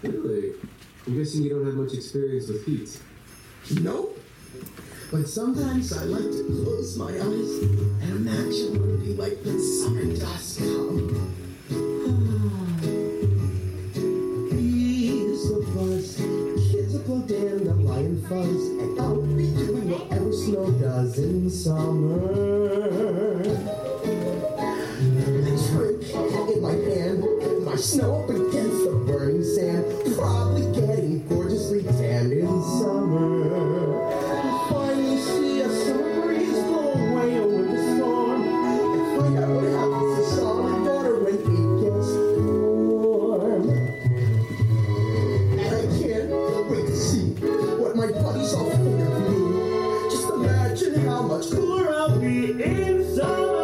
Really? I'm guessing you don't have much experience with heat. Nope. But sometimes I like to close my eyes and imagine what it'd be like when summer does come. Bees will buzz, kids will blow dandelion fuzz, and I'll be doing whatever snow does in summer. A drink in my hand, my snow up against the burning sand, probably getting gorgeously tan in summer. I'll finally see a summer breeze blow away a winter storm, and find out what happens to solid water when it gets warm. And I can't wait to see what my buddies all think of me. Just imagine how much cooler I'll be in summer.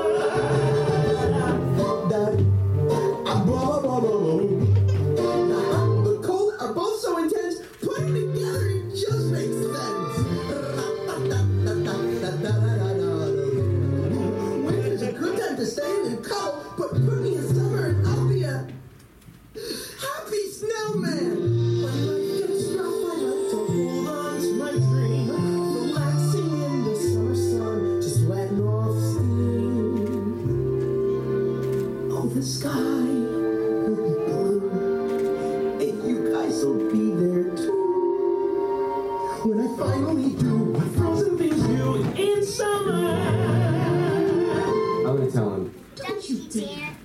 The cold are both so intense, putting together it just makes sense. Winter's a good time to stay in and cuddle, but put me in summer and I'll be a happy snowman. When life gets rough, I like to hold on to my dream, relaxing in the summer sun, just letting off steam. Oh, the sky will be blue, and you guys will be there too. When I finally do what frozen things do in summer. I'm gonna tell him. Don't you dare.